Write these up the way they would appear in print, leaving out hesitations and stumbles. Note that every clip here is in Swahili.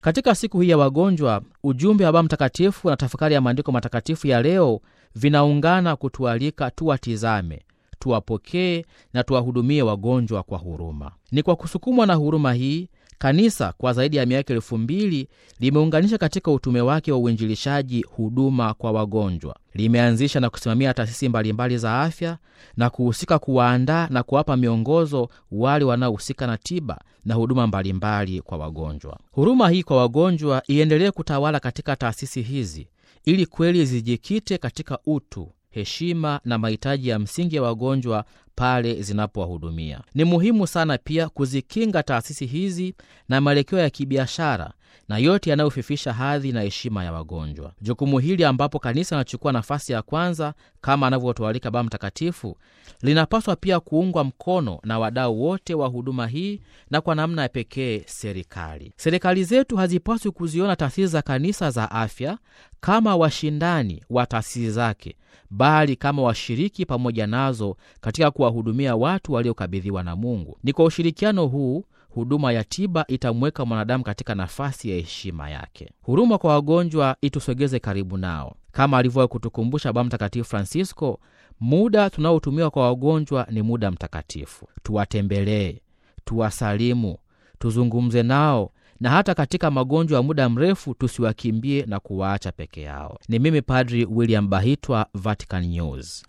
Katika siku hii ya wagonjwa, ujumbe wa Baba Mtakatifu na tafakari ya maandiko matakatifu ya leo vinaungana kutualika tuwatizame, tuwapokee na tuwahudumie wagonjwa kwa huruma. Ni kwa kusukumwa na huruma hii, Kanisa kwa zaidi ya miaka 2000 limeunganisha katika utume wake wa uinjilishaji huduma kwa wagonjwa. Limeanzisha na kusimamia taasisi mbalimbali za afya na kuhusika kuwaandaa na kuwapa miongozo wale wanaohusika na tiba na huduma mbalimbali kwa wagonjwa. Huruma hii kwa wagonjwa iendelee kutawala katika taasisi hizi ili kweli zijikite katika utu, heshima na mahitaji ya msingi ya wagonjwa pale zinapowahudumia. Ni muhimu sana pia kuzikinga taasisi hizi na mwelekeo ya kibiashara na yote yanayofifisha hadhi na heshima ya wagonjwa. Jukumu hili ambapo kanisa linachukua nafasi ya kwanza kama anavyotualika Baba Mtakatifu, linapaswa pia kuungwa mkono na wadau wote wa huduma hii na kwa namna ya pekee serikali. Serikali zetu hazipaswi kuziona taasisi za kanisa za afya kama washindani wa taasisi zake, bali kama washiriki pamoja nazo katika kuwahudumia watu waliokabidhiwa na Mungu. Ni kwa ushirikiano huu huduma ya tiba itamweka mwanadamu katika nafasi ya heshima yake. Huruma kwa wagonjwa itusogeze karibu nao. Kama alivyo kutukumbusha Baba Mtakatifu Francisco, muda tunaotumia kwa wagonjwa ni muda mtakatifu. Tuwatembelee, tuwasalimu, tuzungumze nao, na hata katika magonjwa ya muda mrefu tusiwakimbie na kuwaacha peke yao. Ni mimi Padri William Bahitwa, Vatican News.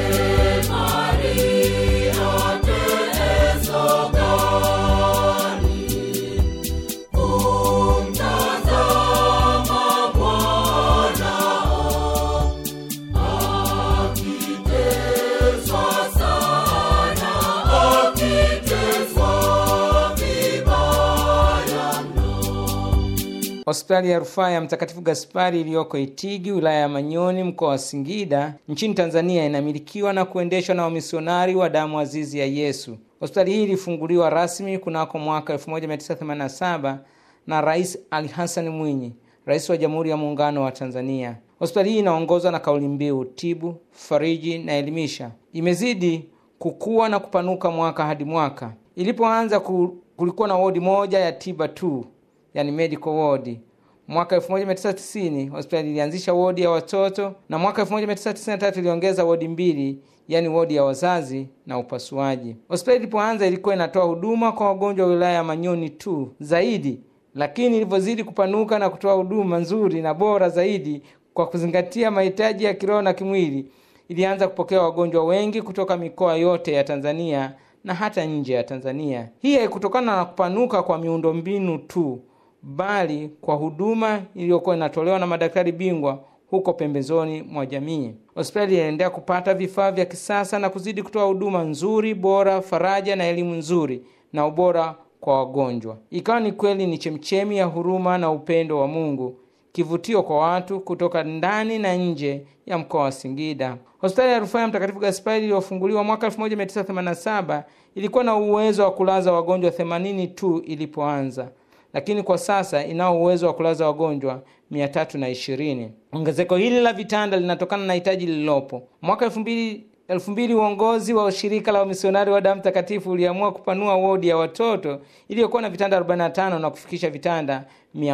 Hospitali ya Rufaa ya Mtakatifu Gaspari iliyoko Itigi, wilaya ya Manyoni, mkoa wa Singida, nchini Tanzania, inamilikiwa na kuendeshwa na wamisionari wa damu azizi ya Yesu. Hospitali hii ilifunguliwa rasmi kunako mwaka 1987 na Rais Ali Hassan Mwinyi, Rais wa Jamhuri ya Muungano wa Tanzania. Hospitali hii inaongozwa na kauli mbiu tibu, fariji na elimisha. Imezidi kukua na kupanuka mwaka hadi mwaka. Ilipoanza kulikuwa na wodi moja ya tiba tu, yani medical ward. Mwaka 1990 hospitali ilianzisha wodi ya watoto, na mwaka 1993 iliongeza wodi 2, yani wodi ya wazazi na upasuaji. Hospitali ilipoanza ilikuwa inatoa huduma kwa wagonjwa wa wilaya ya Manyoni tu zaidi, lakini ilipozidi kupanuka na kutoa huduma nzuri na bora zaidi kwa kuzingatia mahitaji ya kiroho na kimwili, ilianza kupokea wagonjwa wengi kutoka mikoa yote ya Tanzania na hata nje ya Tanzania. Hii haikutokana na kupanuka kwa miundombinu tu, bali kwa huduma iliyokuwa inatolewa na madaktari bingwa huko pembezoni mwa jamii. Hospitali iliendelea kupata vifaa vya kisasa na kuzidi kutoa huduma nzuri, bora, faraja na elimu nzuri na ubora kwa wagonjwa. Ikawa ni kweli ni chemchemi ya huruma na upendo wa Mungu, kivutio kwa watu kutoka ndani na nje ya mkoa wa Singida. Hospitali ya Rufaa ya Mtakatifu Gaspari iliyofunguliwa mwaka 1987 ilikuwa na uwezo wa kulaza wagonjwa 80 tu ilipoanza, lakini kwa sasa inao uwezo wa kulaza wagonjwa 320. Ongezeko hili la vitanda linatokana na hitaji lililopo. Mwaka 2000 uongozi wa shirika la wamisionari wa damu takatifu uliamua kupanua wodi ya watoto iliyokuwa na vitanda 45 na kufikisha vitanda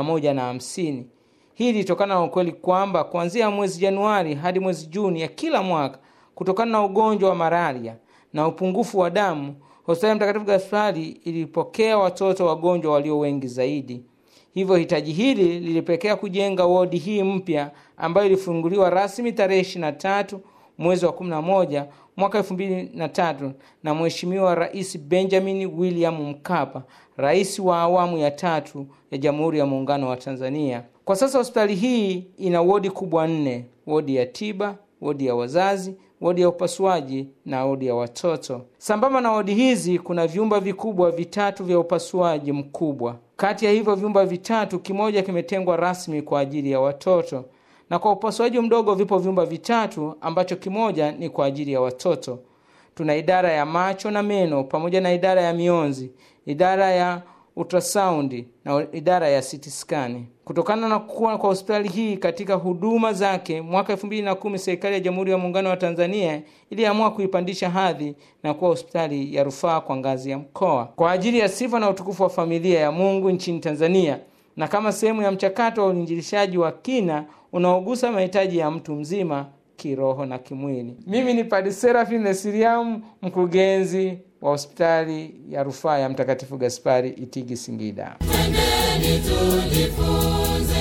150. Hii ilitokana na ukweli kwamba kuanzia mwezi Januari hadi mwezi Juni ya kila mwaka, kutokana na ugonjwa wa malaria na upungufu wa damu, hospitali ya Mtakatifu Gaspari ilipokea watoto wagonjwa walio wengi zaidi. Hivyo hitaji hili lilipelekea kujenga wodi hii mpya ambayo ilifunguliwa rasmi tarehe 23 mwezi wa 11 mwaka 2003 na Mheshimiwa Rais Benjamin William Mkapa, rais wa awamu ya 3 ya Jamhuri ya Muungano wa Tanzania. Kwa sasa hospitali hii ina wodi kubwa 4: wodi ya tiba, wodi ya wazazi, wodi ya upasuaji na wodi ya watoto. Sambamba na wodi hizi kuna vyumba vikubwa 3 vya upasuaji mkubwa. Kati ya hivyo vyumba 3, kimoja kimetengwa rasmi kwa ajili ya watoto, na kwa upasuaji mdogo vipo vyumba 3 ambacho kimoja ni kwa ajili ya watoto. Tuna idara ya macho na meno pamoja na idara ya mionzi, idara ya ultrasound na idara ya CT scan. Kutokana na kukua kwa hospitali hii katika huduma zake, mwaka 2010 serikali ya Jamhuri ya Muungano wa Tanzania iliamua kuipandisha hadhi na kuwa hospitali ya rufaa kwa ngazi ya mkoa. Kwa ajili ya sifa na utukufu wa familia ya Mungu nchini Tanzania, na kama sehemu ya mchakato wa uinjilishaji wa kina unaogusa mahitaji ya mtu mzima kiroho na kimwili. Mimi ni Padre Serafin Nesiriamu, mkurugenzi wa hospitali ya rufaa ya Mtakatifu Gaspari Itigi Singida. Twendeni tujifunze